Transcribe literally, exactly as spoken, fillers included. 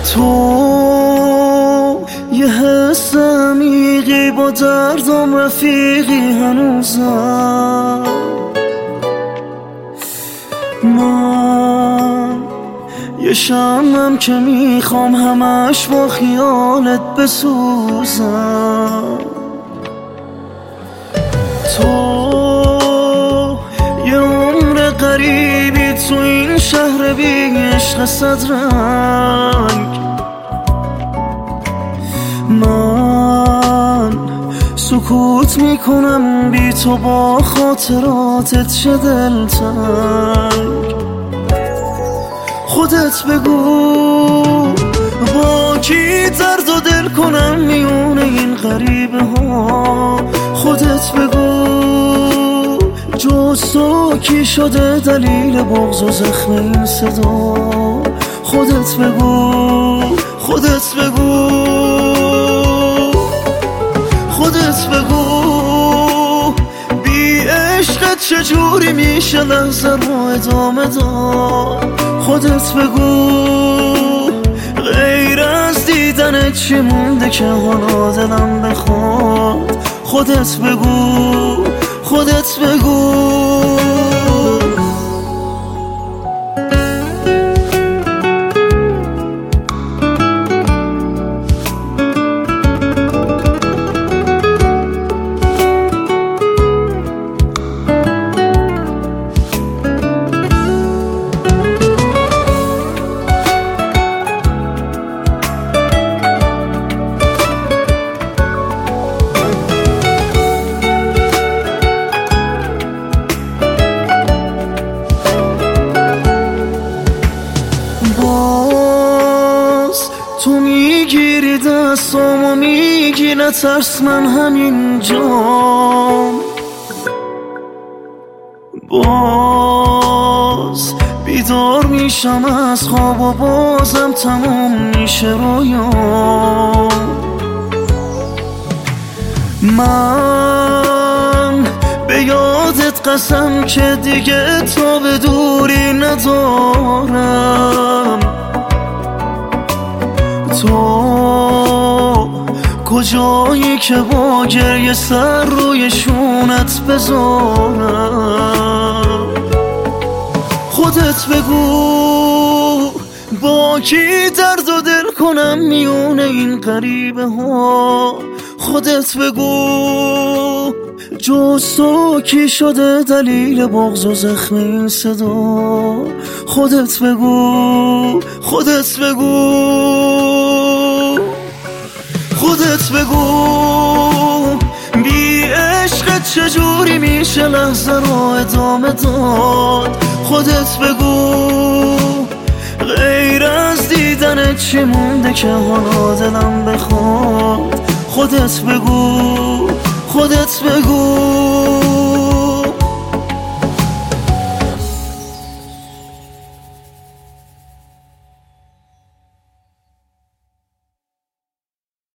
تو یه حس عمیقی با دردم رفیقی هنوزم. من یه شمعم که میخوام همش با خیالت بسوزم. تو یه عمر غریبی تو این شهر بی عشق صد رنگ. من سکوت میکنم بی تو با خاطراتت چه دلتنگ. خودت بگو با کی درد و دل کنم میونه این غریبه ها. خودت بگو جز تو کی شده دلیل بغض و زخم این صدا. خودت بگو خودت بگو خودت بگو بی عشقت چجوری میشه لحظه رو ادامه داد. خودت بگو غیر از دیدنت چی مونده که حالا دلم بخواد. خودت بگو خودت بگو. تو میگیری دستام و میگی نترس من همینجام. باز بیدار میشم از خواب و بازم تموم میشه رویام. من به یادت قسم که دیگه تو به دوری ندارم. تو کجایی که با گریه سر روی شونت بذارم. خودت بگو با کی درد و دل کنم میونه این غریبه ها. خودت بگو جز تو کی شده دلیل بغض و زخم این صدا. خودت بگو خودت بگو خودت بگو بی عشقت چجوری میشه لحظه رو ادامه داد. خودت بگو غیر از دیدنت چی مونده که حالا دلم بخواد. خودت بگو خودت بگو